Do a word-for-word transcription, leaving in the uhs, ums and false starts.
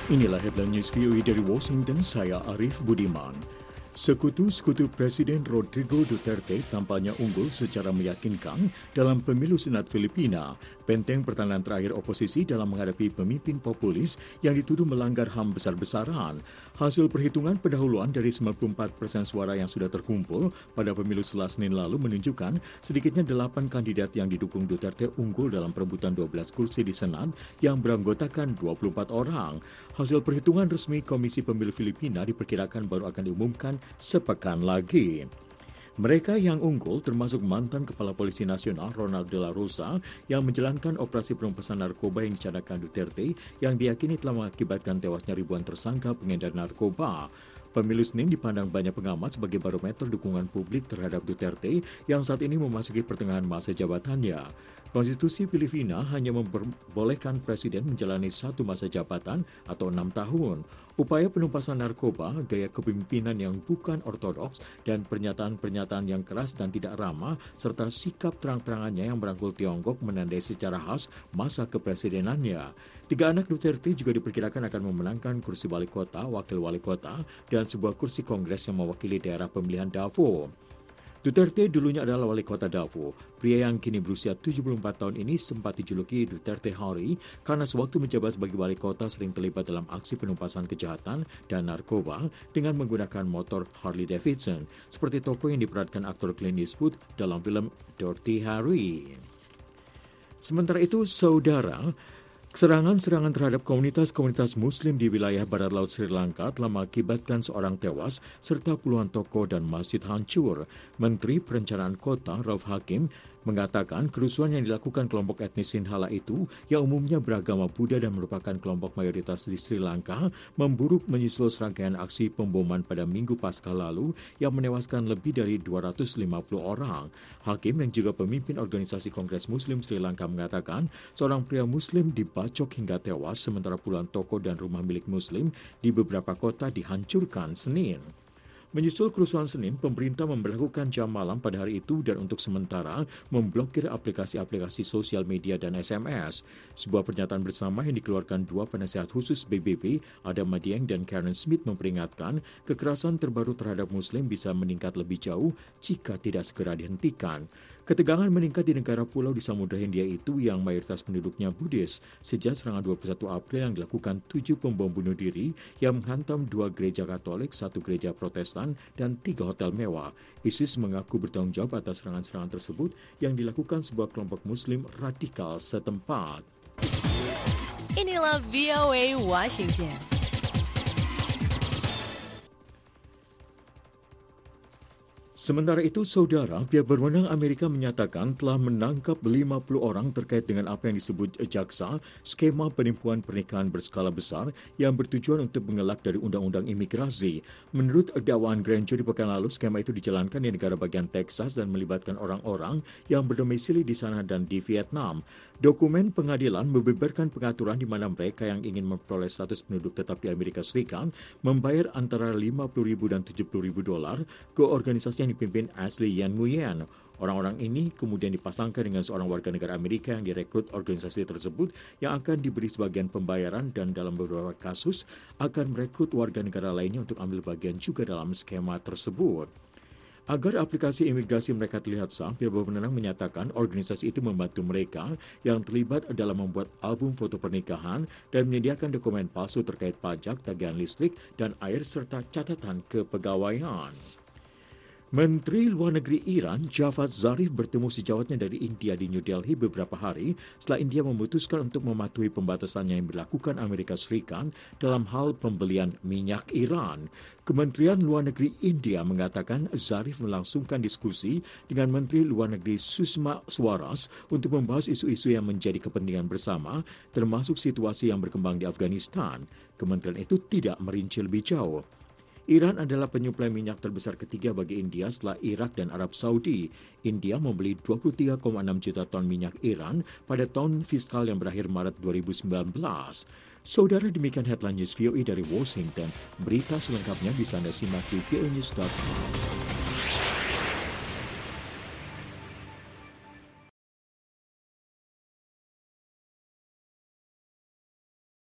Inilah headline news V O A dari Washington, saya Arif Budiman. Sekutu-sekutu Presiden Rodrigo Duterte tampaknya unggul secara meyakinkan dalam pemilu Senat Filipina, benteng pertahanan terakhir oposisi dalam menghadapi pemimpin populis yang dituduh melanggar H A M besar-besaran. Hasil perhitungan pendahuluan dari sembilan puluh empat persen suara yang sudah terkumpul pada pemilu Selasa Senin lalu menunjukkan sedikitnya delapan kandidat yang didukung Duterte unggul dalam perebutan dua belas kursi di Senat yang beranggotakan dua puluh empat orang. Hasil perhitungan resmi Komisi Pemilu Filipina diperkirakan baru akan diumumkan sepekan lagi. Mereka yang unggul termasuk mantan Kepala Polisi Nasional Ronald de la Rosa yang menjalankan operasi perampasan narkoba yang dicadangkan Duterte yang diyakini telah mengakibatkan tewasnya ribuan tersangka pengedar narkoba. Pemilu Senin dipandang banyak pengamat sebagai barometer dukungan publik terhadap Duterte yang saat ini memasuki pertengahan masa jabatannya. Konstitusi Filipina hanya memperbolehkan presiden menjalani satu masa jabatan atau enam tahun. Upaya penumpasan narkoba, gaya kepemimpinan yang bukan ortodoks, dan pernyataan-pernyataan yang keras dan tidak ramah, serta sikap terang-terangannya yang merangkul Tiongkok menandai secara khas masa kepresidenannya. Tiga anak Duterte juga diperkirakan akan memenangkan kursi wali kota, wakil wali kota, dan sebuah kursi kongres yang mewakili daerah pemilihan Davao. Duterte dulunya adalah wali kota Davao. Pria yang kini berusia tujuh puluh empat tahun ini sempat dijuluki Duterte Hari karena sewaktu menjabat sebagai wali kota sering terlibat dalam aksi penumpasan kejahatan dan narkoba dengan menggunakan motor Harley Davidson, seperti tokoh yang diperankan aktor Clint Eastwood dalam film Dirty Harry. Sementara itu, saudara, serangan-serangan terhadap komunitas-komunitas Muslim di wilayah barat laut Sri Lanka telah mengakibatkan seorang tewas serta puluhan toko dan masjid hancur. Menteri Perencanaan Kota Rauf Hakim mengatakan kerusuhan yang dilakukan kelompok etnis Sinhala itu yang umumnya beragama Buddha dan merupakan kelompok mayoritas di Sri Lanka memburuk menyusul serangkaian aksi pemboman pada Minggu Paskah lalu yang menewaskan lebih dari dua ratus lima puluh orang. Hakim yang juga pemimpin organisasi Kongres Muslim Sri Lanka mengatakan seorang pria Muslim dibacok hingga tewas sementara puluhan toko dan rumah milik Muslim di beberapa kota dihancurkan Senin. Menyusul kerusuhan Senin, pemerintah memberlakukan jam malam pada hari itu dan untuk sementara memblokir aplikasi-aplikasi sosial media dan S M S. Sebuah pernyataan bersama yang dikeluarkan dua penasehat khusus B B B, Adam Madieng dan Karen Smith, memperingatkan kekerasan terbaru terhadap Muslim bisa meningkat lebih jauh jika tidak segera dihentikan. Ketegangan meningkat di negara pulau di Samudra Hindia itu yang mayoritas penduduknya Buddhis sejak serangan dua puluh satu April yang dilakukan tujuh pembom bunuh diri yang menghantam dua gereja Katolik, satu gereja Protestan, dan tiga hotel mewah. ISIS mengaku bertanggung jawab atas serangan-serangan tersebut yang dilakukan sebuah kelompok Muslim radikal setempat. Inilah V O A Washington. Sementara itu, saudara, pihak berwenang Amerika menyatakan telah menangkap lima puluh orang terkait dengan apa yang disebut jaksa skema penipuan pernikahan berskala besar yang bertujuan untuk mengelak dari undang-undang imigrasi. Menurut dakwaan grand jury pekan lalu, skema itu dijalankan di negara bagian Texas dan melibatkan orang-orang yang berdomisili di sana dan di Vietnam. Dokumen pengadilan membeberkan pengaturan di mana mereka yang ingin memperoleh status penduduk tetap di Amerika Serikat membayar antara lima puluh ribu dan tujuh puluh ribu dolar ke organisasi yang dipimpin Ashley Yan Nguyen. Orang-orang ini kemudian dipasangkan dengan seorang warga negara Amerika yang direkrut organisasi tersebut yang akan diberi sebagian pembayaran dan dalam beberapa kasus akan merekrut warga negara lainnya untuk ambil bagian juga dalam skema tersebut. Agar aplikasi imigrasi mereka terlihat sah, pihak berwenang menyatakan organisasi itu membantu mereka yang terlibat dalam membuat album foto pernikahan dan menyediakan dokumen palsu terkait pajak, tagihan listrik, dan air serta catatan kepegawaian. Menteri Luar Negeri Iran, Javad Zarif, bertemu sejawatnya dari India di New Delhi beberapa hari setelah India memutuskan untuk mematuhi pembatasannya yang dilakukan Amerika Serikat dalam hal pembelian minyak Iran. Kementerian Luar Negeri India mengatakan Zarif melangsungkan diskusi dengan Menteri Luar Negeri Sushma Swaraj untuk membahas isu-isu yang menjadi kepentingan bersama, termasuk situasi yang berkembang di Afghanistan. Kementerian itu tidak merinci lebih jauh. Iran adalah penyuplai minyak terbesar ketiga bagi India setelah Irak dan Arab Saudi. India membeli dua puluh tiga koma enam juta ton minyak Iran pada tahun fiskal yang berakhir Maret dua ribu sembilan belas. Saudara, demikian headline news V O A dari Washington. Berita selengkapnya bisa Anda simak di v o news dot com.